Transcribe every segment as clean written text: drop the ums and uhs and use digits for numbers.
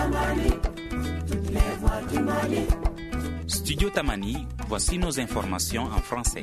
Tamani, toutes les voix du Mali. Studio Tamani, voici nos informations en français.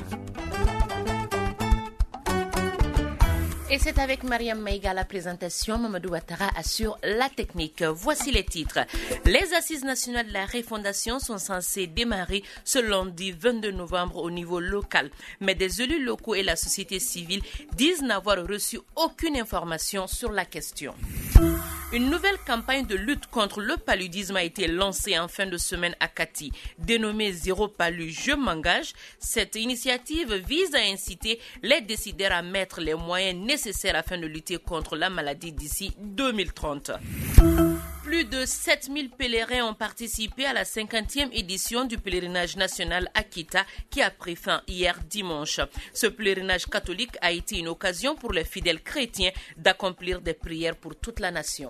Et c'est avec Mariam Maïga à la présentation, Mamadou Ouattara assure la technique. Voici les titres. Les assises nationales de la refondation sont censées démarrer ce lundi 22 novembre au niveau local. Mais des élus locaux et la société civile disent n'avoir reçu aucune information sur la question. Une nouvelle campagne de lutte contre le paludisme a été lancée en fin de semaine à Kati. Dénommée Zéro Palu, je m'engage. Cette initiative vise à inciter les décideurs à mettre les moyens nécessaires afin de lutter contre la maladie d'ici 2030. Plus de 7000 pèlerins ont participé à la 50e édition du pèlerinage national Akita qui a pris fin hier dimanche. Ce pèlerinage catholique a été une occasion pour les fidèles chrétiens d'accomplir des prières pour toute la nation.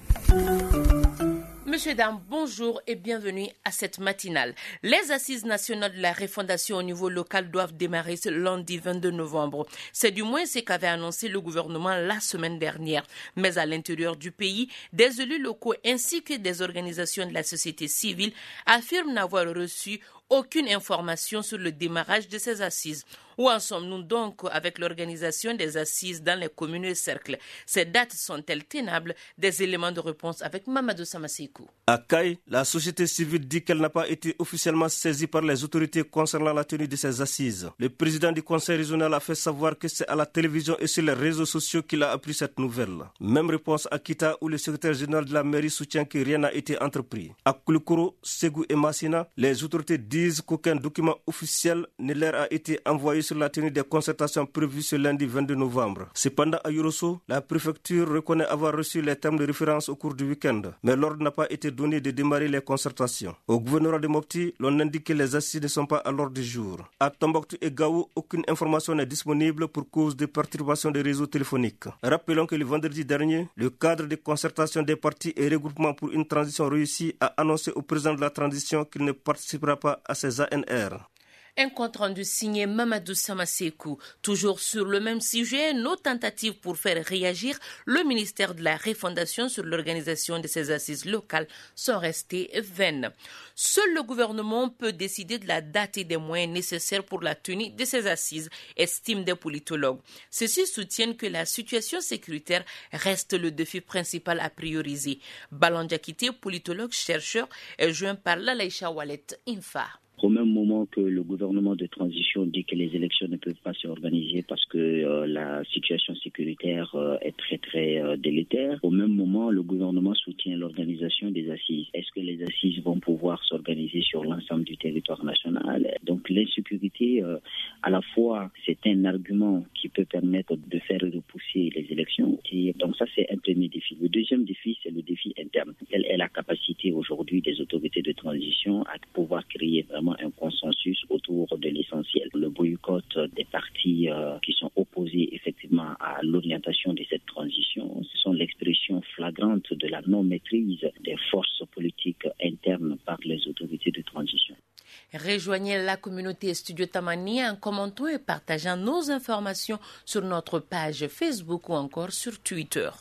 Monsieur, dames, bonjour et bienvenue à cette matinale. Les assises nationales de la refondation au niveau local doivent démarrer ce lundi 22 novembre. C'est du moins ce qu'avait annoncé le gouvernement la semaine dernière. Mais à l'intérieur du pays, des élus locaux ainsi que des organisations de la société civile affirment n'avoir reçu aucune information sur le démarrage de ces assises. Où en sommes-nous donc avec l'organisation des assises dans les communes et cercles? Ces dates sont-elles tenables? Des éléments de réponse avec Mamadou Samasekou. À Caille, la société civile dit qu'elle n'a pas été officiellement saisie par les autorités concernant la tenue de ces assises. Le président du conseil régional a fait savoir que c'est à la télévision et sur les réseaux sociaux qu'il a appris cette nouvelle. Même réponse à Kita où le secrétaire général de la mairie soutient que rien n'a été entrepris. À Koulikoro, Ségou et Massina, les autorités disent qu'aucun document officiel ne leur a été envoyé sur la tenue des concertations prévues ce lundi 22 novembre. Cependant, à Yorosso, la préfecture reconnaît avoir reçu les termes de référence au cours du week-end, mais l'ordre n'a pas été donné de démarrer les concertations. Au gouvernorat de Mopti, l'on indique que les assises ne sont pas à l'ordre du jour. À Tombouctou et Gao, aucune information n'est disponible pour cause de perturbations des réseaux téléphoniques. Rappelons que le vendredi dernier, le cadre de concertation des partis et regroupements pour une transition réussie a annoncé au président de la transition qu'il ne participera pas à ces ANR. Un compte rendu signé Mamadou Samasekou. Toujours sur le même sujet, nos tentatives pour faire réagir le ministère de la refondation sur l'organisation de ces assises locales sont restées vaines. Seul le gouvernement peut décider de la date et des moyens nécessaires pour la tenue de ces assises, estiment des politologues. Ceux-ci soutiennent que la situation sécuritaire reste le défi principal à prioriser. Balandjakité, politologue chercheur, est joint par Lalaïcha Wallet Infa. Au même moment que le gouvernement de transition dit que les élections ne peuvent pas s'organiser parce que la situation sécuritaire est très délétère, au même moment le gouvernement soutient l'organisation des assises. Est-ce que les assises vont pouvoir s'organiser sur l'ensemble du territoire national? Donc l'insécurité, à la fois c'est un argument qui peut permettre de faire repousser les élections. Et donc ça c'est un premier défi. Le deuxième défi c'est le défi interne. Quelle est la capacité aujourd'hui des autorités de transition à pouvoir créer vraiment un consensus autour de l'essentiel. Le boycott des partis qui sont opposés effectivement à l'orientation de cette transition, ce sont l'expression flagrante de la non-maîtrise des forces politiques internes par les autorités de transition. Rejoignez la communauté Studio Tamani en commentant et partageant nos informations sur notre page Facebook ou encore sur Twitter.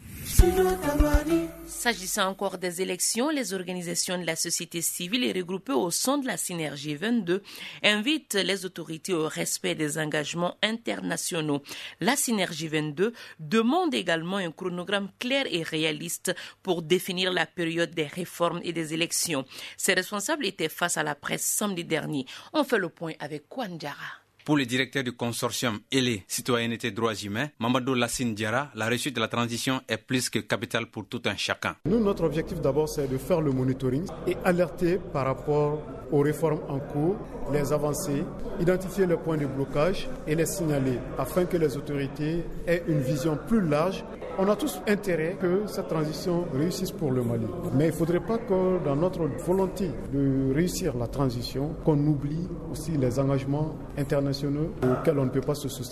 S'agissant encore des élections, les organisations de la société civile regroupées au sein de la Synergie 22 invitent les autorités au respect des engagements internationaux. La Synergie 22 demande également un chronogramme clair et réaliste pour définir la période des réformes et des élections. Ces responsables étaient face à la presse samedi dernier. On fait le point avec Kwanjara. Pour le directeur du consortium ELE, Citoyenneté Droits Humains, Mamadou Lassine Diarra, la réussite de la transition est plus que capitale pour tout un chacun. Nous, notre objectif d'abord, c'est de faire le monitoring et alerter par rapport aux réformes en cours, les avancées, identifier les points de blocage et les signaler afin que les autorités aient une vision plus large. On a tous intérêt que cette transition réussisse pour le Mali. Mais il ne faudrait pas que dans notre volonté de réussir la transition, qu'on oublie aussi les engagements internationaux auxquels on ne peut pas se soustraire.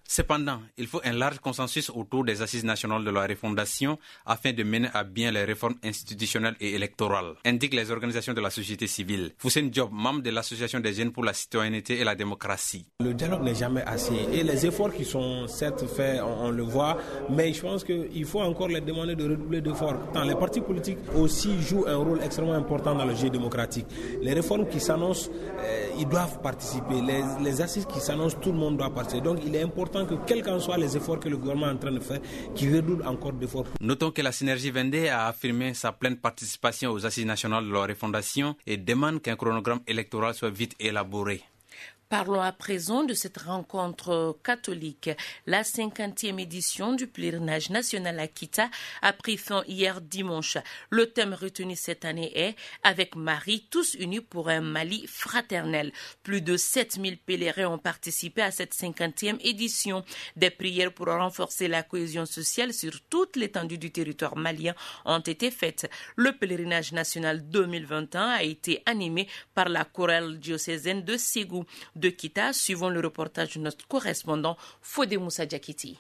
Cependant, il faut un large consensus autour des assises nationales de la refondation afin de mener à bien les réformes institutionnelles et électorales, indiquent les organisations de la société civile. Foussène Diop, membre de l'Association des jeunes pour la citoyenneté et la démocratie. Le dialogue n'est jamais assez et les efforts qui sont certes faits, on le voit, mais je pense qu'il faut encore les demander de redoubler d'efforts. Les partis politiques aussi jouent un rôle extrêmement important dans le jeu démocratique. Les réformes qui s'annoncent, ils doivent participer. Les assises qui s'annoncent, tout le monde doit participer. Donc il est important que quels qu'en soient les efforts que le gouvernement est en train de faire, qu'il redouble encore d'efforts. Notons que la Synergie Vendée a affirmé sa pleine participation aux assises nationales de la refondation et demande qu'un chronogramme électoral soit vite élaboré. Parlons à présent de cette rencontre catholique. La 50e édition du pèlerinage national à Kita a pris fin hier dimanche. Le thème retenu cette année est « Avec Marie, tous unis pour un Mali fraternel ». Plus de 7000 pèlerins ont participé à cette 50e édition. Des prières pour renforcer la cohésion sociale sur toute l'étendue du territoire malien ont été faites. Le pèlerinage national 2021 a été animé par la chorale diocésaine de Ségou. De Kita, suivant le reportage de notre correspondant Fodé Moussa Diakiti.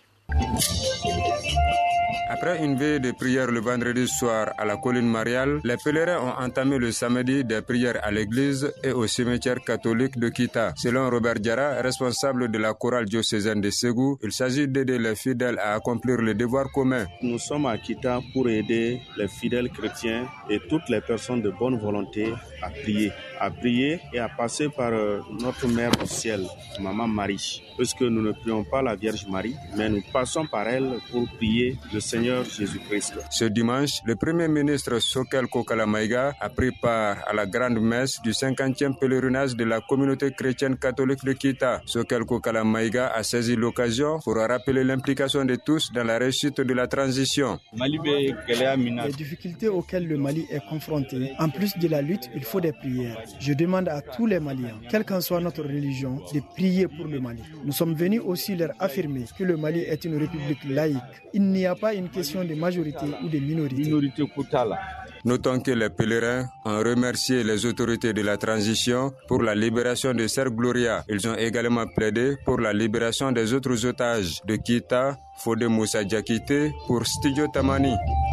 Après une veille de prière le vendredi soir à la colline Mariale, les pèlerins ont entamé le samedi des prières à l'église et au cimetière catholique de Kita. Selon Robert Diarra, responsable de la chorale diocésaine de Ségou, il s'agit d'aider les fidèles à accomplir le devoir commun. Nous sommes à Kita pour aider les fidèles chrétiens et toutes les personnes de bonne volonté à prier et à passer par notre Mère du ciel, Maman Marie. Puisque nous ne prions pas la Vierge Marie, mais nous passons par elle pour prier le Seigneur Jésus-Christ. Ce dimanche, le Premier ministre Sokel Kokala Maïga a pris part à la grande messe du 50e pèlerinage de la communauté chrétienne catholique de Kita. Sokel Kokala Maïga a saisi l'occasion pour rappeler l'implication de tous dans la réussite de la transition. Les difficultés auxquelles le Mali est confronté, en plus de la lutte, il faut des prières. Je demande à tous les Maliens, quelle qu'en soit notre religion, de prier pour le Mali. Nous sommes venus aussi leur affirmer que le Mali est une république laïque. Il n'y a pas une question de majorité ou de minorité. Notons que les pèlerins ont remercié les autorités de la transition pour la libération de Sœur Gloria. Ils ont également plaidé pour la libération des autres otages de Kita, Fodé Moussa Diakité pour Studio Tamani.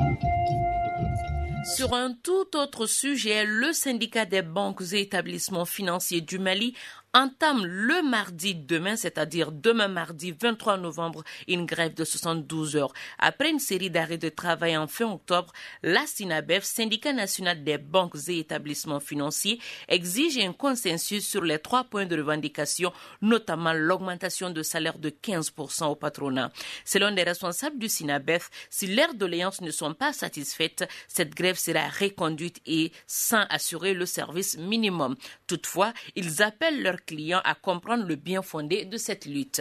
Sur un tout autre sujet, le syndicat des banques et établissements financiers du Mali entame le mardi demain, c'est-à-dire demain mardi 23 novembre, une grève de 72 heures. Après une série d'arrêts de travail en fin octobre, la SINABEF, syndicat national des banques et établissements financiers, exige un consensus sur les 3 points de revendication, notamment l'augmentation de salaire de 15% au patronat. Selon les responsables du SINABEF, si leurs doléances ne sont pas satisfaites, cette grève sera reconduite et sans assurer le service minimum. Toutefois, ils appellent leurs clients à comprendre le bien fondé de cette lutte.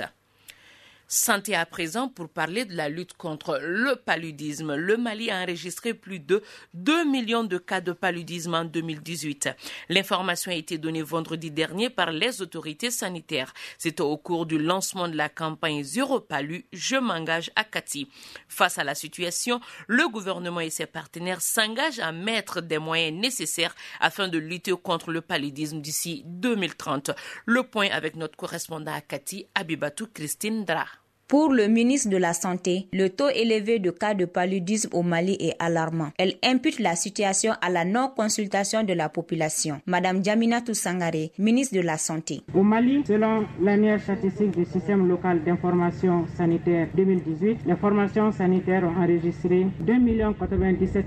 Santé à présent pour parler de la lutte contre le paludisme. Le Mali a enregistré plus de 2 millions de cas de paludisme en 2018. L'information a été donnée vendredi dernier par les autorités sanitaires. C'était au cours du lancement de la campagne Zéro Palu, je m'engage à Kati. Face à la situation, le gouvernement et ses partenaires s'engagent à mettre des moyens nécessaires afin de lutter contre le paludisme d'ici 2030. Le point avec notre correspondant à Kati, Abibatou Christine Dra. Pour le ministre de la Santé, le taux élevé de cas de paludisme au Mali est alarmant. Elle impute la situation à la non-consultation de la population. Madame Djaminatou Sangaré, ministre de la Santé. Au Mali, selon l'annuaire statistique du système local d'information sanitaire 2018, les formations sanitaires ont enregistré 2 097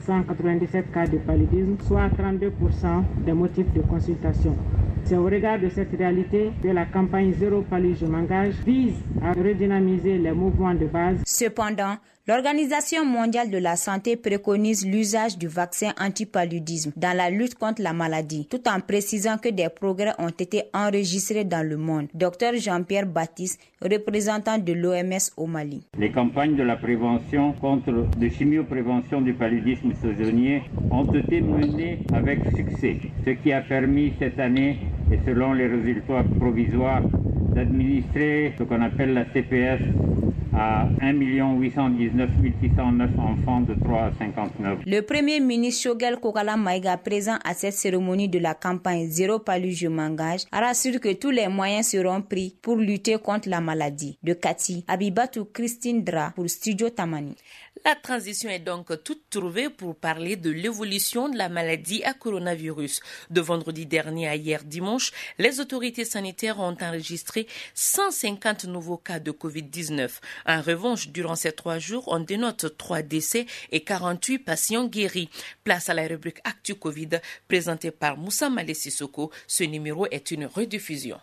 797 cas de paludisme, soit 32% des motifs de consultation. C'est au regard de cette réalité que la campagne Zéro Palu, je m'engage vise à redynamiser les mouvements de base. Cependant, l'Organisation mondiale de la santé préconise l'usage du vaccin anti-paludisme dans la lutte contre la maladie, tout en précisant que des progrès ont été enregistrés dans le monde. Dr Jean-Pierre Baptiste, représentant de l'OMS au Mali. Les campagnes de la prévention de chimioprévention du paludisme saisonnier ont été menées avec succès, ce qui a permis cette année, et selon les résultats provisoires, d'administrer ce qu'on appelle la CPS à 1 819 609 enfants de 3 à 59. Le Premier ministre Shogel Kokala Maïga, présent à cette cérémonie de la campagne Zéro Palu Je m'engage, rassure que tous les moyens seront pris pour lutter contre la maladie. De Kati, Abibatou Christine Dra pour Studio Tamani. La transition est donc toute trouvée pour parler de l'évolution de la maladie à coronavirus. De vendredi dernier à hier dimanche, les autorités sanitaires ont enregistré 150 nouveaux cas de Covid-19. En revanche, durant ces 3 jours, on dénote 3 décès et 48 patients guéris. Place à la rubrique Actu Covid, présentée par Moussa Malé Sissoko. Ce numéro est une rediffusion.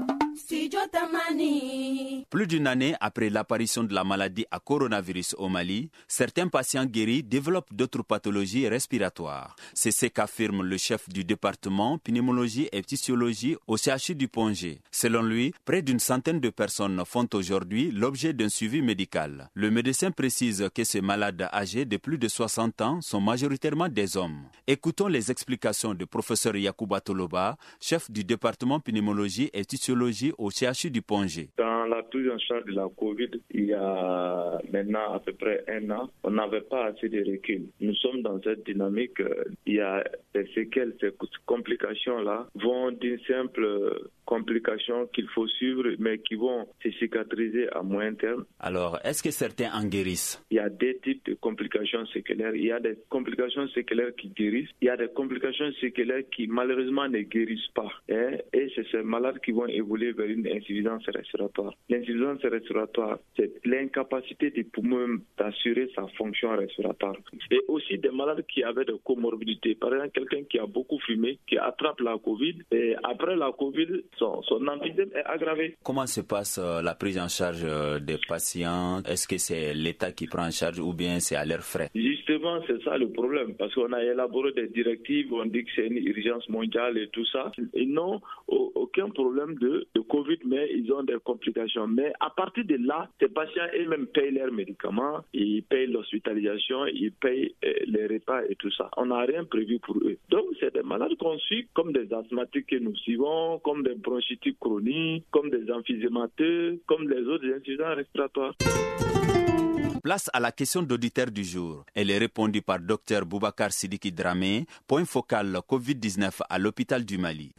Plus d'une année après l'apparition de la maladie à coronavirus au Mali, certains patients guéris développent d'autres pathologies respiratoires. C'est ce qu'affirme le chef du département pneumologie et physiologie au CHU du Pongé. Selon lui, près d'une centaine de personnes font aujourd'hui l'objet d'un suivi médical. Le médecin précise que ces malades âgés de plus de 60 ans sont majoritairement des hommes. Écoutons les explications du professeur Yacouba Toloba, chef du département pneumologie et physiologie au CHU du Pongé. Dans la prise en charge de la COVID, il y a maintenant à peu près 1 an, on n'avait pas assez de recul. Nous sommes dans cette dynamique, il y a des séquelles, ces complications-là vont d'une simple complication qu'il faut suivre, mais qui vont se cicatriser à moyen terme. Alors, est-ce que certains en guérissent? Il y a des types de complications séquelaires. Il y a des complications séquelaires qui guérissent. Il y a des complications séquelaires qui malheureusement ne guérissent pas. Et c'est ces malades qui vont évoluer vers une insuffisance respiratoire. L'insuffisance respiratoire, c'est l'incapacité des poumons d'assurer sa fonction respiratoire. Et aussi des malades qui avaient des comorbidités. Par exemple, quelqu'un qui a beaucoup fumé, qui attrape la COVID, et après la COVID, son emphysème est aggravé. Comment se passe la prise en charge des patients? Est-ce que c'est l'État qui prend en charge ou bien c'est à leurs frais? Justement, c'est ça le problème, parce qu'on a élaboré des directives, on dit que c'est une urgence mondiale et tout ça. Ils n'ont aucun problème de Covid, mais ils ont des complications. Mais à partir de là, ces patients eux-mêmes payent leurs médicaments, ils payent l'hospitalisation, ils payent les repas et tout ça. On n'a rien prévu pour eux. Donc, c'est des malades qu'on suit comme des asthmatiques que nous suivons, comme des bronchitiques chroniques, comme des emphysémateux, comme les autres insuffisants respiratoires. Place à la question d'auditeur du jour. Elle est répondue par Dr Boubacar Sidiki Dramé, point focal Covid-19 à l'hôpital du Mali.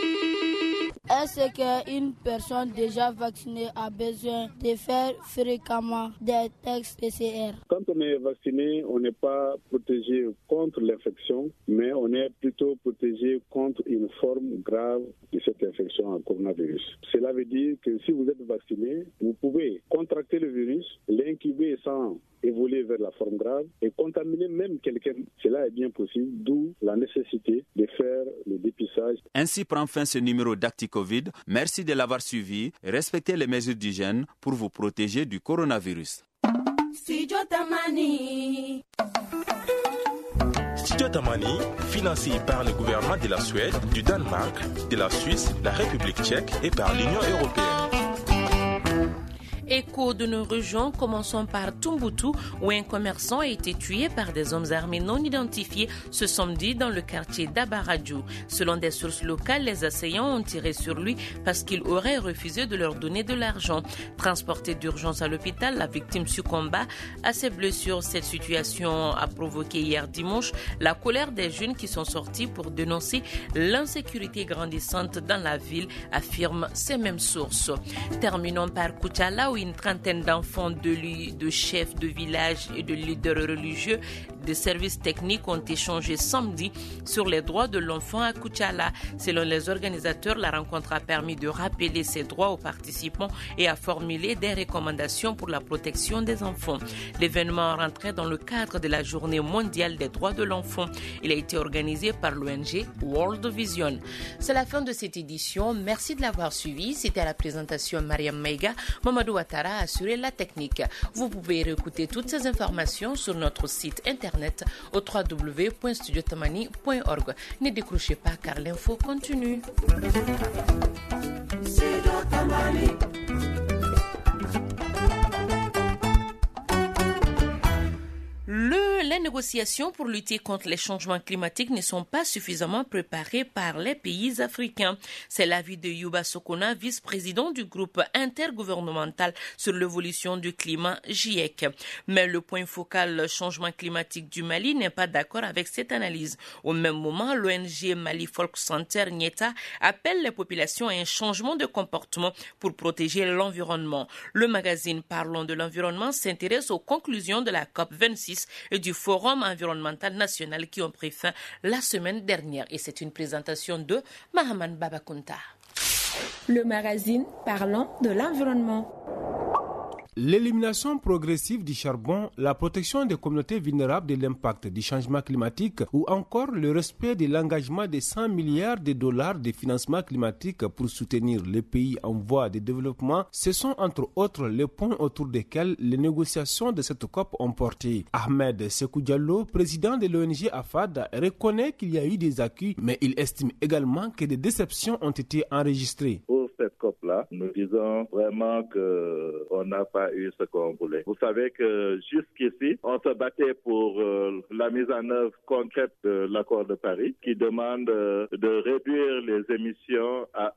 Est-ce qu'une personne déjà vaccinée a besoin de faire fréquemment des tests PCR? Quand on est vacciné, on n'est pas protégé contre l'infection, mais on est plutôt protégé contre une forme grave de cette infection à coronavirus. Cela veut dire que si vous êtes vacciné, vous pouvez contracter le virus, l'incuber sans évoluer vers la forme grave et contaminer même quelqu'un. Cela est bien possible, d'où la nécessité de faire le dépistage. Ainsi prend fin ce numéro d'ActiCovid. Merci de l'avoir suivi. Respectez les mesures d'hygiène pour vous protéger du coronavirus. Studio Tamani. Studio Tamani, financé par le gouvernement de la Suède, du Danemark, de la Suisse, la République tchèque et par l'Union européenne. Écho de nos régions, commençons par Tumboutu, où un commerçant a été tué par des hommes armés non identifiés ce samedi dans le quartier d'Abaradjou. Selon des sources locales, les assaillants ont tiré sur lui parce qu'il aurait refusé de leur donner de l'argent. Transporté d'urgence à l'hôpital, la victime succomba à ses blessures. Cette situation a provoqué hier dimanche la colère des jeunes qui sont sortis pour dénoncer l'insécurité grandissante dans la ville, affirment ces mêmes sources. Terminons par Koutchala, où une trentaine d'enfants de chefs de village et de leaders religieux de services techniques ont échangé samedi sur les droits de l'enfant à Koutchala. Selon les organisateurs, la rencontre a permis de rappeler ces droits aux participants et à formuler des recommandations pour la protection des enfants. L'événement rentrait dans le cadre de la Journée mondiale des droits de l'enfant. Il a été organisé par l'ONG World Vision. C'est la fin de cette édition. Merci de l'avoir suivi. C'était à la présentation Mariam Maïga. Mamadou Ouattara a assuré la technique. Vous pouvez réécouter toutes ces informations sur notre site internet au www.studiotamani.org. Ne décrochez pas car l'info continue. Le lundi négociations pour lutter contre les changements climatiques ne sont pas suffisamment préparées par les pays africains. C'est l'avis de Yuba Sokona, vice-président du groupe intergouvernemental sur l'évolution du climat GIEC. Mais le point focal changement climatique du Mali n'est pas d'accord avec cette analyse. Au même moment, l'ONG Mali Folk Center Nieta appelle les populations à un changement de comportement pour protéger l'environnement. Le magazine Parlons de l'environnement s'intéresse aux conclusions de la COP26 et du Forum environnemental national qui ont pris fin la semaine dernière. Et c'est une présentation de Mahaman Babakunta. Le magazine Parlons de l'environnement. L'élimination progressive du charbon, la protection des communautés vulnérables de l'impact du changement climatique ou encore le respect de l'engagement de 100 milliards de dollars de financement climatique pour soutenir les pays en voie de développement, ce sont entre autres les points autour desquels les négociations de cette COP ont porté. Ahmed Sekou Diallo, président de l'ONG AFAD, reconnaît qu'il y a eu des acquis, mais il estime également que des déceptions ont été enregistrées. Cette COP-là, nous disons vraiment qu'on n'a pas eu ce qu'on voulait. Vous savez que jusqu'ici, on se battait pour la mise en œuvre concrète de l'accord de Paris qui demande de réduire les émissions à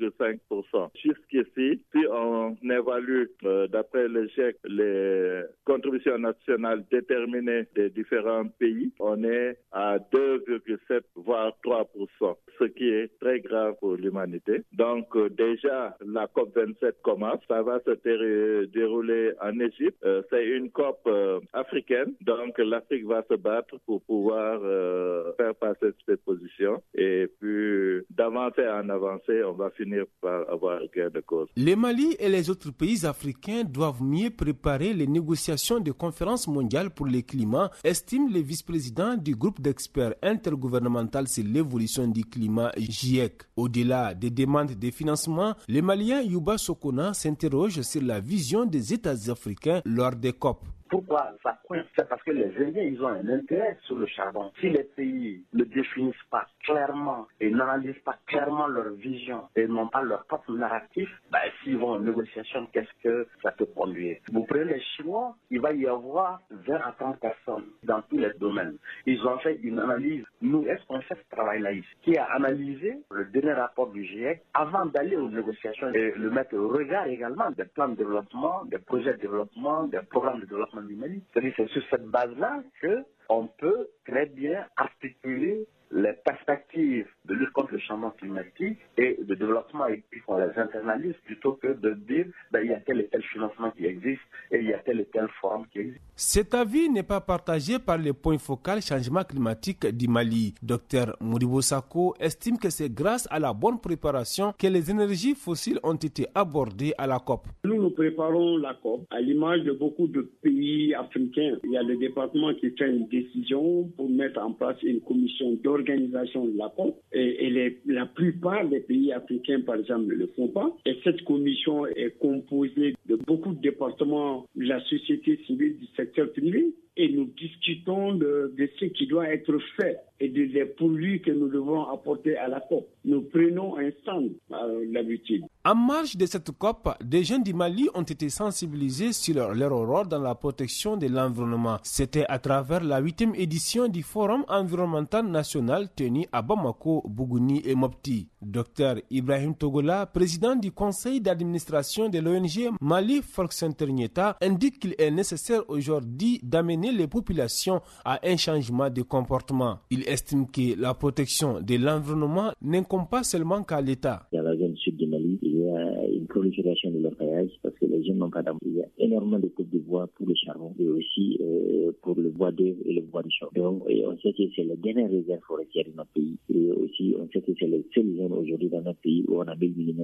1,5%. Jusqu'ici, si on évalue d'après le GIEC les contributions nationales déterminées des différents pays, on est à 2,7 voire 3%, ce qui est très grave pour l'humanité. Donc, déjà, la COP27 commence. Ça va se dérouler en Égypte. C'est une COP africaine. Donc, l'Afrique va se battre pour pouvoir faire passer cette position. Et puis, d'avancer en avancée, on va finir par avoir gain de cause. Le Mali et les autres pays africains doivent mieux préparer les négociations de conférence mondiale pour le climat, estime le vice-président du groupe d'experts intergouvernemental sur l'évolution du climat GIEC. Au-delà des demandes de financement, le Malien Yuba Sokona s'interroge sur la vision des États africains lors des COP. Pourquoi ça coince? C'est parce que les Indiens, ils ont un intérêt sur le charbon. Si les pays ne définissent pas clairement et n'analysent pas clairement leur vision et n'ont pas leur propre narratif, s'ils vont en négociation, qu'est-ce que ça peut conduire? Vous prenez les Chinois, il va y avoir 20 à 30 personnes dans tous les domaines. Ils ont fait une analyse. Nous, est-ce qu'on fait ce travail-là ici? Qui a analysé le dernier rapport du GIEC avant d'aller aux négociations et le mettre au regard également des plans de développement, des projets de développement, des programmes de développement du Mali. C'est sur cette base-là qu'on peut très bien articuler les perspectives de lutte contre le changement climatique et de développement, et puis qu'on les internalise plutôt que de dire il y a tel et tel financement qui existe et il y a telle et telle forme qui existe. Cet avis n'est pas partagé par le point focal changement climatique du Mali. Dr Modibo Sakho estime que c'est grâce à la bonne préparation que les énergies fossiles ont été abordées à la COP. Nous préparons la COP à l'image de beaucoup de pays africains. Il y a le département qui fait une décision pour mettre en place une commission d'organisation de la COP et la plupart des pays africains, par exemple, ne le font pas. Et cette commission est composée de beaucoup de départements de la société civile, du secteur privé. Et nous discutons de ce qui doit être fait et des produits que nous devons apporter à la COP. Nous prenons un stand d'habitude. En marge de cette COP, des jeunes du Mali ont été sensibilisés sur leur rôle dans la protection de l'environnement. C'était à travers la 8e édition du Forum environnemental national tenu à Bamako, Bougouni et Mopti. Dr Ibrahim Togola, président du conseil d'administration de l'ONG Mali Folk Center Nieta, indique qu'il est nécessaire aujourd'hui d'amener les populations à un changement de comportement. Il estime que la protection de l'environnement n'incombe pas seulement qu'à l'État. Dans la zone sud du Mali, il y a une prolifération de l'orpaillage parce que les jeunes n'ont pas d'emploi. Il y a énormément de coupes de bois pour le charbon et aussi pour le bois d'œuvre et le bois de chaux. Donc, on sait que c'est la dernière réserve forestière de notre pays. Et aussi, on sait que c'est les seules zones aujourd'hui dans notre pays où on a 1000 mm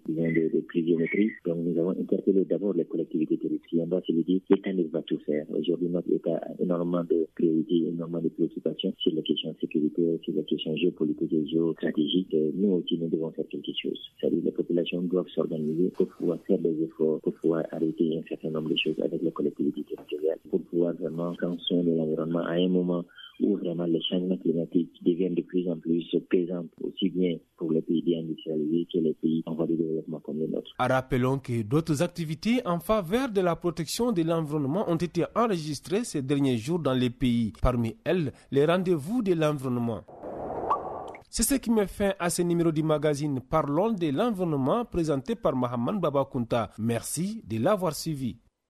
de pluviométrie. Donc, nous avons interpellé d'abord les collectivités territoriales. On doit se le dire, l'État ne va tout faire. Aujourd'hui, notre État a énormément de priorités, énormément de préoccupations sur les questions sécuritaires, sur les questions géopolitiques et géostratégiques. Nous aussi, nous devons faire quelque chose. C'est-à-dire, les populations doivent s'organiser pour pouvoir faire des efforts, pour pouvoir arrêter un certain nombre de choses avec les collectivités territoriales, pour pouvoir vraiment prendre soin de l'environnement à un moment où vraiment les changements climatiques deviennent de plus en plus pesants, aussi bien pour les pays industrialisés encourager les pays en voie de développement comme le nôtre. Rappelons que d'autres activités en faveur de la protection de l'environnement ont été enregistrées ces derniers jours dans les pays. Parmi elles, les rendez-vous de l'environnement. C'est ce qui met fin à ce numéro du magazine Parlons de l'environnement présenté par Mohamed Baba Kounta. Merci de l'avoir suivi.